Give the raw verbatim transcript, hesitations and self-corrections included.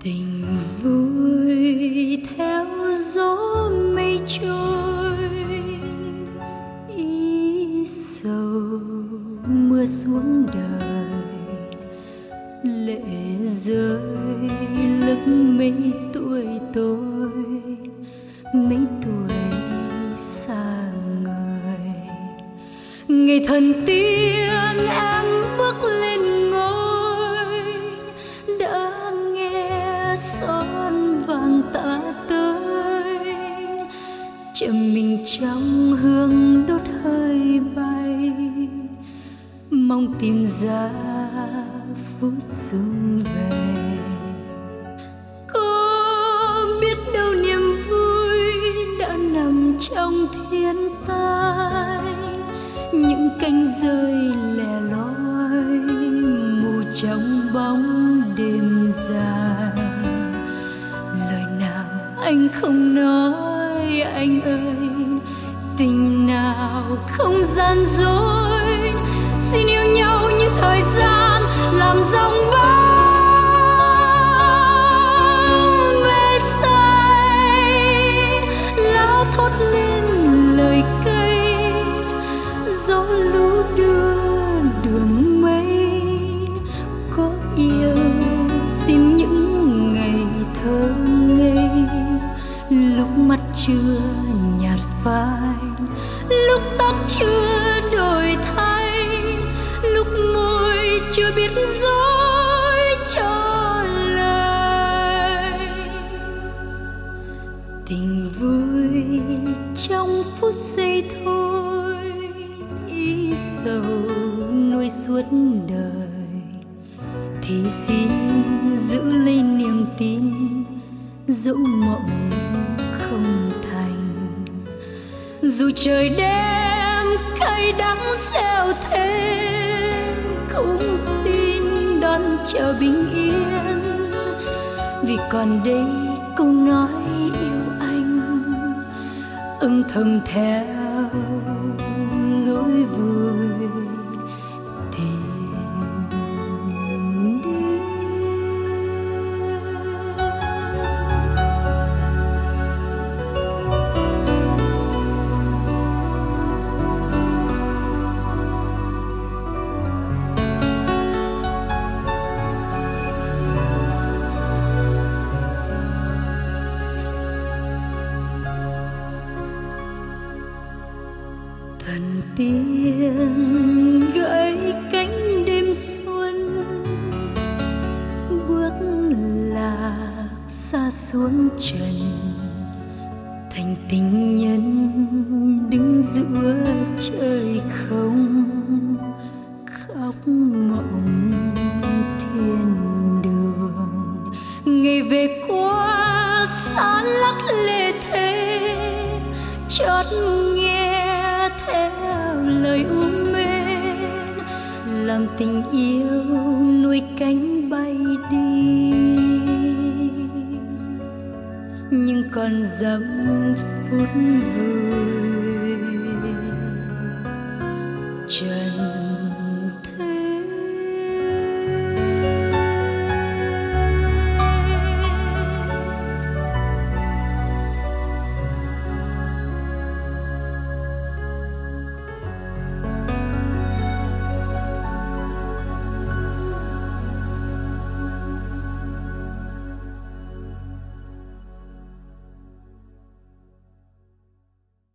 Tình vui theo gió mây trôi, ý sầu mưa xuống đời, lệ rơi lấp mấy tuổi tôi, mấy tuổi xa người. Ngày thần tiên em bước lên ngôi, đã nghe son vàng tạ tới, chầm mình trong hương đốt hơi bay, mong tìm ra phút xuân về. Có biết đâu niềm vui đã nằm trong thiên tai, những cánh rơi lẻ loi mù trong bóng đêm dài. Lời nào anh không nói anh ơi, tình nào không gian dối, xin yêu nhau như thời gian làm dòng bóng mê say. Lá thốt lên lời cây, gió lũ đưa đường mây. Có yêu xin những ngày thơ ngây, lúc mắt chưa nhạt phai, lúc tóc chưa đổi thay, lúc môi chưa biết dối cho lời. Tình vui trong phút giây thôi, ý sầu nuôi suốt đời, thì xin giữ lấy niềm tin dẫu mộng không thành. Dù trời đêm cay đắng gieo thêm, cũng xin đón chờ bình yên, vì còn đây câu nói yêu anh âm thầm theo nỗi vui tìm đến. Thần tiên gãy cánh đêm xuân, bước lạc xa xuống trần, thành tình nhân đứng giữa trời không, khóc mộng thiên đường. Ngày về qua xa lắc lệ thế, chót nghe theo lời u mến, làm tình yêu nuôi cánh bay đi. Nhưng còn dăm phút vui trần